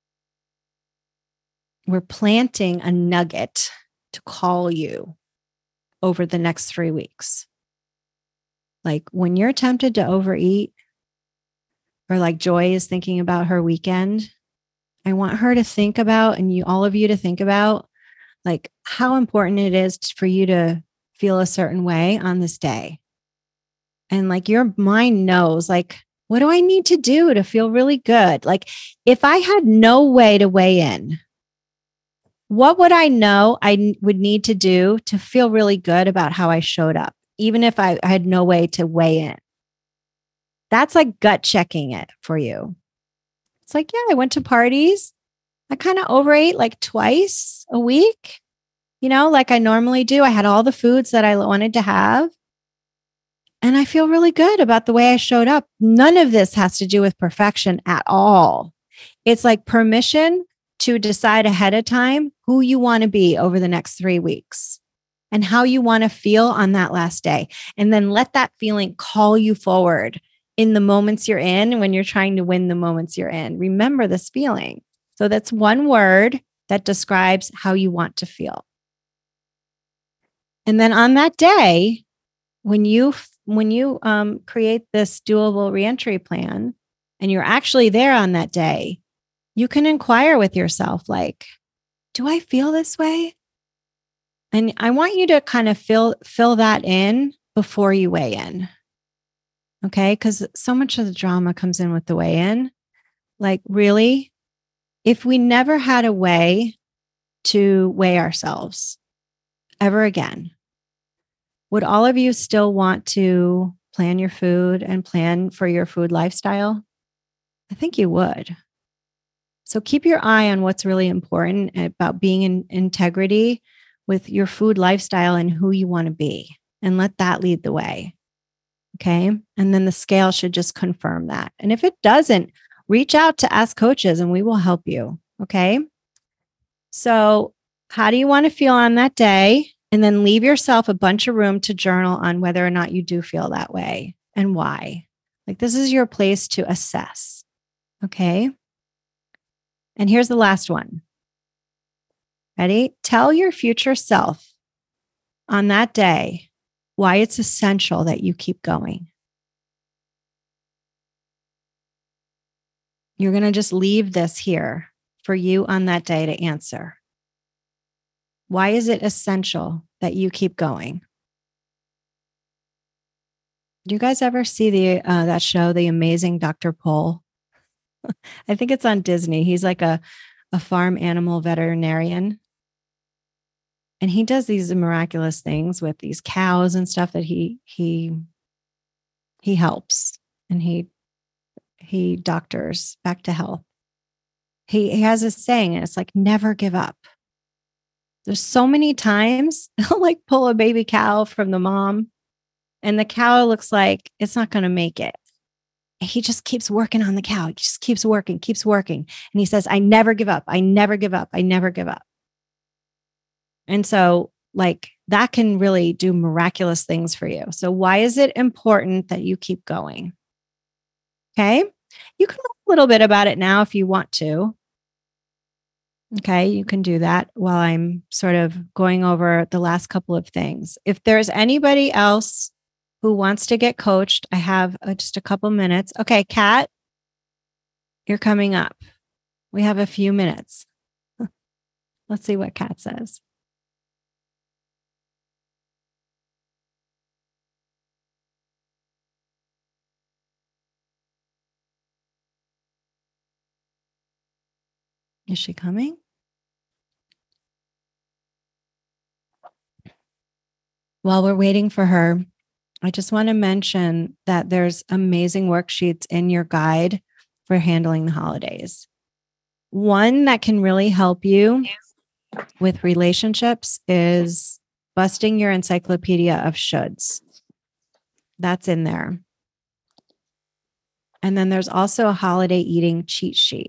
We're planting a nugget to call you over the next three weeks. Like, when you're tempted to overeat, or like Joy is thinking about her weekend, I want her to think about, and you, all of you to think about, like, how important it is for you to feel a certain way on this day. And like, your mind knows, like, what do I need to do to feel really good? Like, if I had no way to weigh in, what would I know I would need to do to feel really good about how I showed up, even if I, I had no way to weigh in? That's like gut checking it for you. It's like, yeah, I went to parties. I kind of overate like twice a week, you know, like I normally do. I had all the foods that I wanted to have. And I feel really good about the way I showed up. None of this has to do with perfection at all. It's like permission to decide ahead of time who you want to be over the next three weeks and how you want to feel on that last day. And then let that feeling call you forward in the moments you're in, when you're trying to win the moments you're in. Remember this feeling. So that's one word that describes how you want to feel. And then on that day, when you when you um, create this doable reentry plan, and you're actually there on that day, you can inquire with yourself, like, do I feel this way? And I want you to kind of fill fill that in before you weigh in. Okay, because so much of the drama comes in with the weigh in. Like, really, if we never had a way to weigh ourselves ever again, would all of you still want to plan your food and plan for your food lifestyle? I think you would. So keep your eye on what's really important about being in integrity with your food lifestyle and who you want to be, and let that lead the way. Okay. And then the scale should just confirm that. And if it doesn't, reach out to Ask Coaches and we will help you. Okay. So how do you want to feel on that day? And then leave yourself a bunch of room to journal on whether or not you do feel that way and why. Like, this is your place to assess. Okay. And here's the last one. Ready? Tell your future self on that day why it's essential that you keep going. You're going to just leave this here for you on that day to answer. Why is it essential that you keep going? Do you guys ever see the uh, that show, The Amazing Doctor Pol? I think it's on Disney. He's like a, a farm animal veterinarian. And he does these miraculous things with these cows and stuff that he he he helps, and he he doctors back to health. He, he has a saying, and it's like, never give up. There's so many times he'll like pull a baby cow from the mom And the cow looks like it's not going to make it. He just keeps working on the cow. He just keeps working, keeps working. And he says, I never give up. I never give up. I never give up. And so like that can really do miraculous things for you. So why is it important that you keep going? Okay. You can talk a little bit about it now if you want to. Okay. You can do that while I'm sort of going over the last couple of things. If there's anybody else who wants to get coached, I have uh, just a couple minutes. Okay, Kat, you're coming up. We have a few minutes. Let's see what Kat says. Is she coming? While we're waiting for her, I just want to mention that there's amazing worksheets in your guide for handling the holidays. One that can really help you with relationships is Busting Your Encyclopedia of Shoulds. That's in there. And then there's also a holiday eating cheat sheet.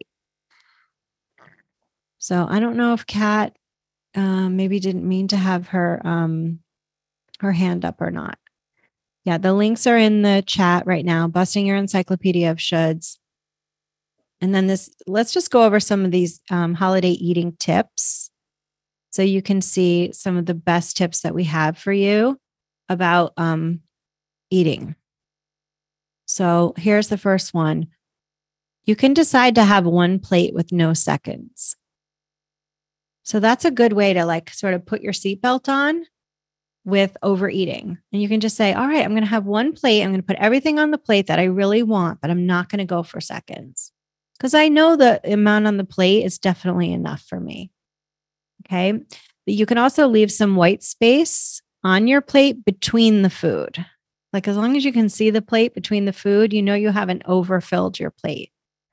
So I don't know if Kat uh, maybe didn't mean to have her um, her hand up or not. Yeah, the links are in the chat right now. Busting Your Encyclopedia of Shoulds. And then this, let's just go over some of these um, holiday eating tips so you can see some of the best tips that we have for you about um, eating. So here's the first one. You can decide to have one plate with no seconds. So that's a good way to like sort of put your seatbelt on with overeating. And you can just say, all right, I'm going to have one plate. I'm going to put everything on the plate that I really want, but I'm not going to go for seconds because I know the amount on the plate is definitely enough for me. Okay. But you can also leave some white space on your plate between the food. Like as long as you can see the plate between the food, you know you haven't overfilled your plate.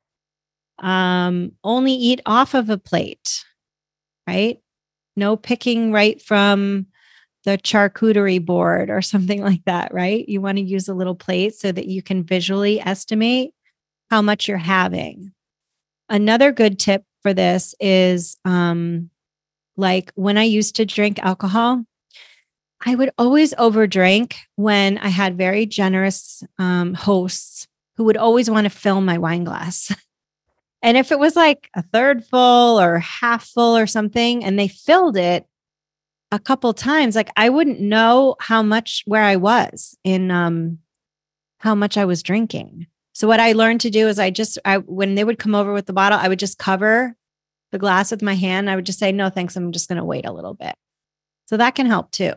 Um, only eat off of a plate, right? No picking right from the charcuterie board or something like that, right? You want to use a little plate so that you can visually estimate how much you're having. Another good tip for this is um, like when I used to drink alcohol, I would always overdrink when I had very generous um, hosts who would always want to fill my wine glass. And if it was like a third full or half full or something, and they filled it a couple times, like I wouldn't know how much where I was in um, how much I was drinking. So what I learned to do is I just, I when they would come over with the bottle, I would just cover the glass with my hand. I would just say, no, thanks. I'm just going to wait a little bit. So that can help too.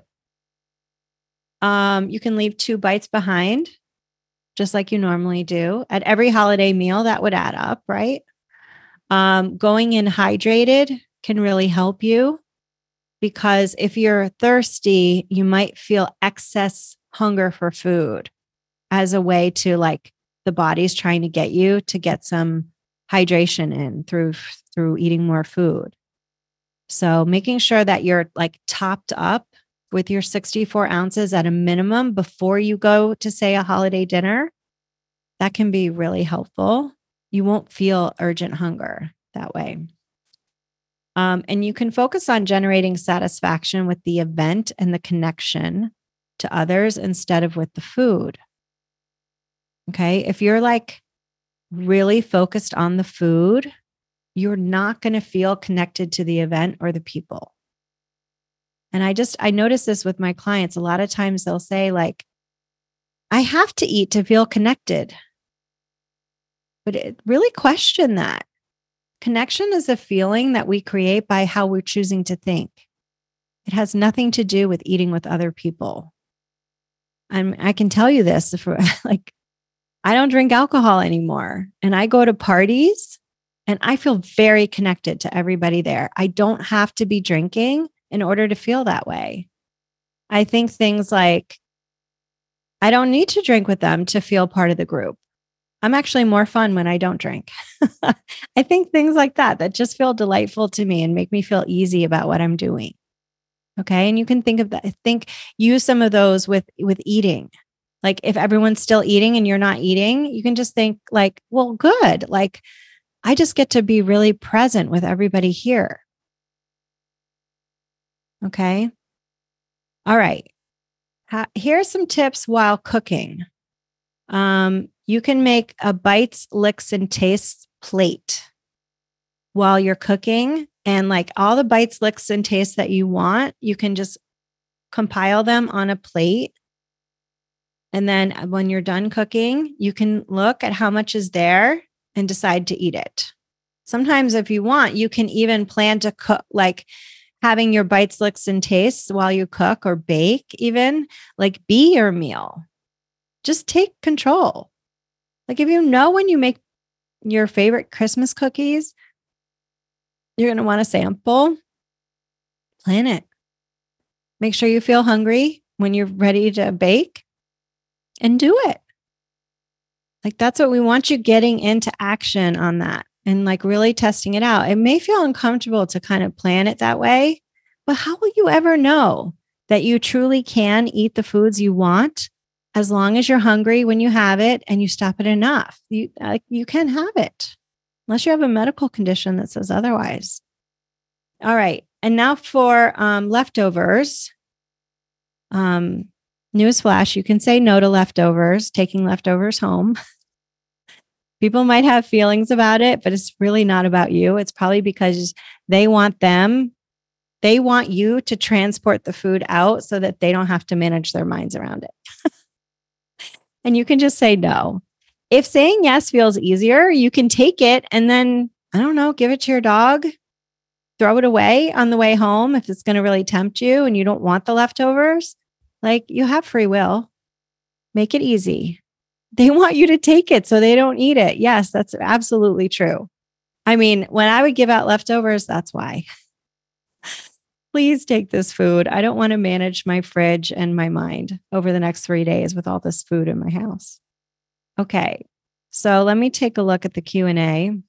Um, you can leave two bites behind, just like you normally do. At every holiday meal, that would add up, right? Um, going in hydrated can really help you because if you're thirsty, you might feel excess hunger for food as a way to like the body's trying to get you to get some hydration in through through eating more food. So making sure that you're like topped up with your sixty-four ounces at a minimum before you go to say a holiday dinner, that can be really helpful. You won't feel urgent hunger that way. Um, and you can focus on generating satisfaction with the event and the connection to others instead of with the food. Okay. If you're like really focused on the food, you're not going to feel connected to the event or the people. And I just, I notice this with my clients. A lot of times they'll say like, I have to eat to feel connected. But it, really question that. Connection is a feeling that we create by how we're choosing to think. It has nothing to do with eating with other people. And I can tell you this, if like, I don't drink alcohol anymore and I go to parties and I feel very connected to everybody there. I don't have to be drinking in order to feel that way. I think things like, I don't need to drink with them to feel part of the group. I'm actually more fun when I don't drink. I think things like that, that just feel delightful to me and make me feel easy about what I'm doing. Okay. And you can think of that. I think use some of those with, with eating. Like if everyone's still eating and you're not eating, you can just think like, well, good. Like I just get to be really present with everybody here. Okay. All right. Ha- Here's some tips while cooking. Um, you can make a bites, licks, and tastes plate while you're cooking. And like all the bites, licks, and tastes that you want, you can just compile them on a plate. And then when you're done cooking, you can look at how much is there and decide to eat it. Sometimes if you want, you can even plan to cook, like having your bites, licks, and tastes while you cook or bake, even like be your meal. Just take control. Like if you know when you make your favorite Christmas cookies, you're going to want a sample, plan it. Make sure you feel hungry when you're ready to bake and do it. Like that's what we want you getting into action on that and like really testing it out. It may feel uncomfortable to kind of plan it that way, but how will you ever know that you truly can eat the foods you want as long as you're hungry when you have it and you stop it enough? You, uh, you can have it unless you have a medical condition that says otherwise. All right. And now for um, leftovers. Um, newsflash, you can say no to leftovers, taking leftovers home. People might have feelings about it, but it's really not about you. It's probably because they want them. They want you to transport the food out so that they don't have to manage their minds around it. And you can just say no. If saying yes feels easier, you can take it and then, I don't know, give it to your dog, throw it away on the way home if it's going to really tempt you and you don't want the leftovers. Like you have free will. Make it easy. They want you to take it so they don't eat it. Yes, that's absolutely true. I mean, when I would give out leftovers, that's why. Please take this food. I don't want to manage my fridge and my mind over the next three days with all this food in my house. Okay, so let me take a look at the Q and A.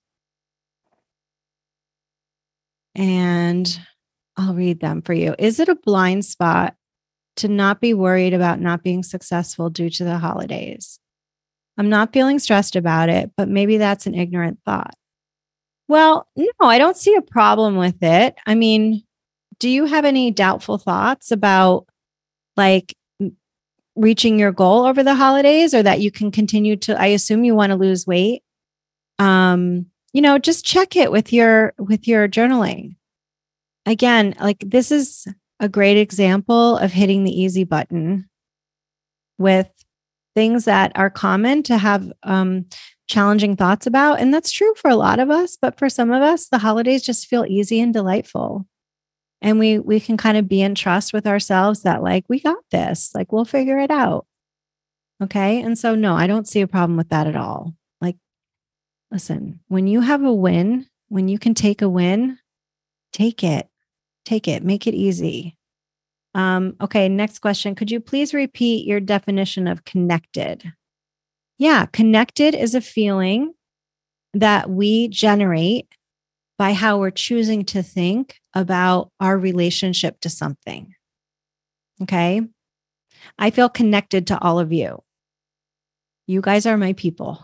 And I'll read them for you. Is it a blind spot to not be worried about not being successful due to the holidays? I'm not feeling stressed about it, but maybe that's an ignorant thought. Well, no, I don't see a problem with it. I mean, do you have any doubtful thoughts about like reaching your goal over the holidays or that you can continue to, I assume you want to lose weight? Um, you know, just check it with your, with your journaling. Again, like this is a great example of hitting the easy button with things that are common to have um, challenging thoughts about. And that's true for a lot of us, but for some of us, the holidays just feel easy and delightful. And we we can kind of be in trust with ourselves that like, we got this, like we'll figure it out. Okay. And so, no, I don't see a problem with that at all. Like, listen, when you have a win, when you can take a win, take it, take it, make it easy. Um, okay, next question. Could you please repeat your definition of connected? Yeah, connected is a feeling that we generate by how we're choosing to think about our relationship to something. Okay. I feel connected to all of you. You guys are my people.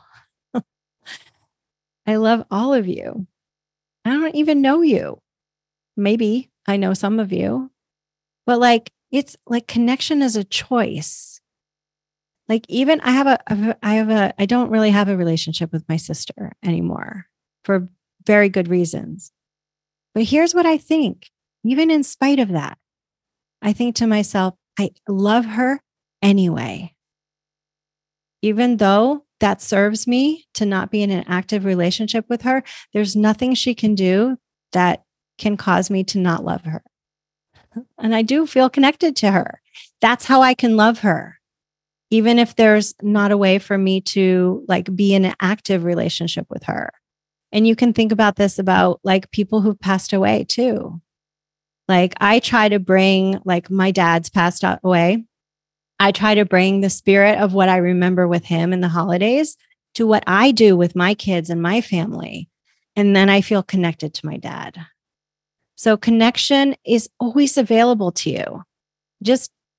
I love all of you. I don't even know you. Maybe I know some of you, but like, it's like connection is a choice. Like even I have a, I have a, I don't really have a relationship with my sister anymore for very good reasons. But here's what I think, even in spite of that, I think to myself, I love her anyway. Even though that serves me to not be in an active relationship with her, there's nothing she can do that can cause me to not love her. And I do feel connected to her. That's how I can love her. Even if there's not a way for me to like be in an active relationship with her. And you can think about this about like people who've passed away too. Like I try to bring, like my dad's passed away. I try to bring the spirit of what I remember with him in the holidays to what I do with my kids and my family. And then I feel connected to my dad. So connection is always available to you. Just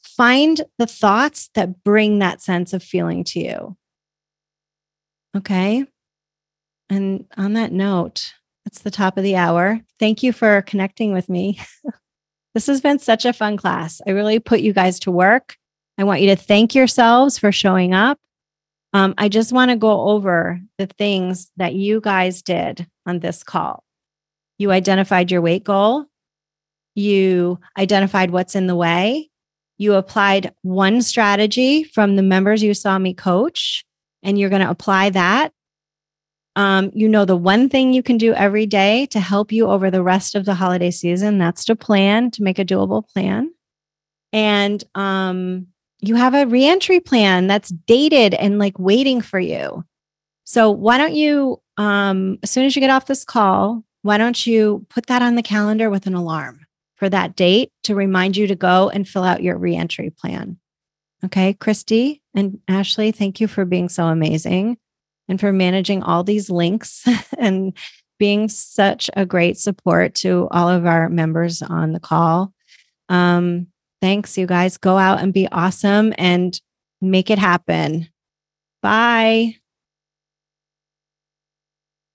find the thoughts that bring that sense of feeling to you. Okay. And on that note, it's the top of the hour. Thank you for connecting with me. This has been such a fun class. I really put you guys to work. I want you to thank yourselves for showing up. Um, I just want to go over the things that you guys did on this call. You identified your weight goal. You identified what's in the way. You applied one strategy from the members you saw me coach, and you're going to apply that. Um, you know, the one thing you can do every day to help you over the rest of the holiday season, that's to plan, to make a doable plan. And um, you have a reentry plan that's dated and like waiting for you. So why don't you, um, as soon as you get off this call, why don't you put that on the calendar with an alarm for that date to remind you to go and fill out your reentry plan. Okay, Christy and Ashley, thank you for being so amazing and for managing all these links and being such a great support to all of our members on the call. Um, thanks, you guys. Go out and be awesome and make it happen. Bye.